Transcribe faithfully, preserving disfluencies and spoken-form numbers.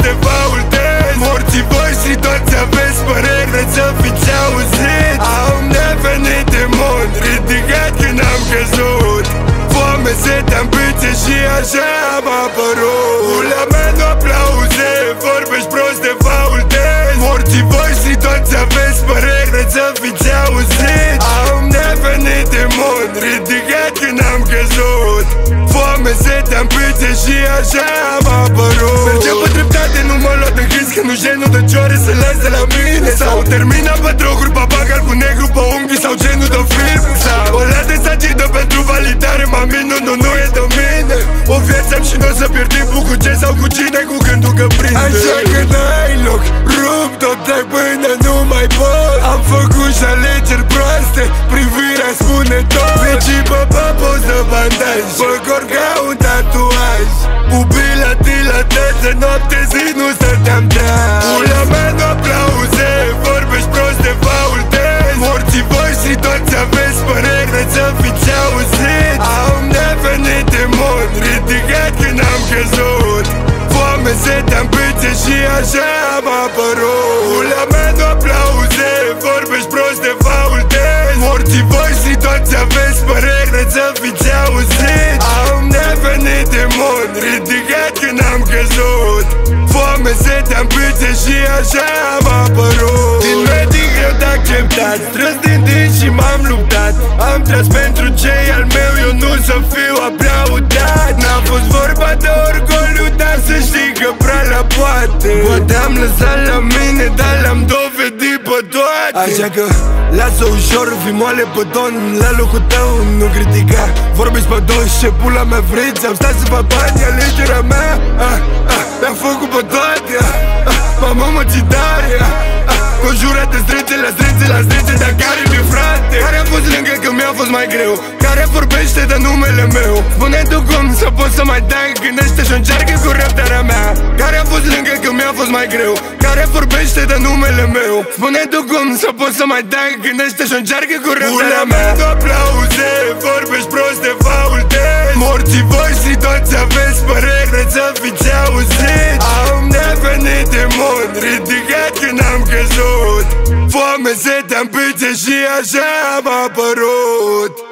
de faultezi. Morții voștri toți aveți păreri, vreți să fiți auziți. Am devenit demon, ridicat când am căzut. Foame, sete, ambiție și așa am apărut. Ula mea nu aplauze, vorbești prost de faultezi. Morții voștri toți aveți păreri, vreți să fiți auziți. Am devenit demon, ridicat când am căzut. Foame, sete, ambiție și așa am apărut. Mergem pe dreptate, nu mă lua de hâns, că nu genul de cioare să las de la mine. Sau termina pe droguri, papac alb cu negru pe unghii sau genul de film. Sau o lasă să cidă pentru validare, mami, nu, nu, nu e de mine. O viață am și n-o să pierd timpul cu ce sau cu cine, cu gândul că prinde. Așa că n-ai loc, rup tot trec până nu mai pot. Am făcut și alegeri proaste, privirea spune tot. Vecii pe poz de bandaj, pe corp ca un tatuaj. Pupila dilatată, noapte zi nu stăteam treaz. Ula mea nu aplauze, vorbești prost de faultezi. Morții voștri toți aveți păreri, vreți să fiți auziți. Am devenit demon, ridicat când am căzut. Foame, sete, ambiție și așa am apărut. Ula mea nu aplauze, vorbești prost de faultezi. Morții voștri toți aveți păreri, vreți să fiți auziți. Am devenit demon, ridicat când am căzut. Foame, sete, ambiție și așa am apărut. Din medic greu de acceptat, strâns din dinți și m-am luptat. Am tras pentru cei al meu, eu nu să fiu aplaudat. N-a fost vorba de orgoliu, dar să știi că prea la poate. Poate am lăsat la mine, dar le-am dovedit pe toate. Așa că lasă ușor, fii moale pe ton. La locul tău nu critica. Vorbești pe dos, ce pula mea vreți. Am stat să fac bani, alegerea mea. ah, ah, Mi-am făcut pe toate. ah, ah, Mamă mă țitare. ah, ah, Conjurate strânțe la strânțe la strânțe, dar care mi-e frate? Care a fost lângă că mi-a fost mai greu? Care vorbește de numele meu? Spune tu cum să pot să mai dai? Gândește și încearcă cu răbdarea mea. Care a fost lângă că mi-a fost mai greu? Care vorbește de numele meu? Spune tu cum să pot să mai dai? Gândește și încearcă cu răbdarea mea. Tu aplauze, vorbești prost de faultezi. Morții voștri toți aveți păreri, vreți să fiți auziți. Am devenit demon, ridicat când am căzut. Foame, sete, ambiție și așa am apărut.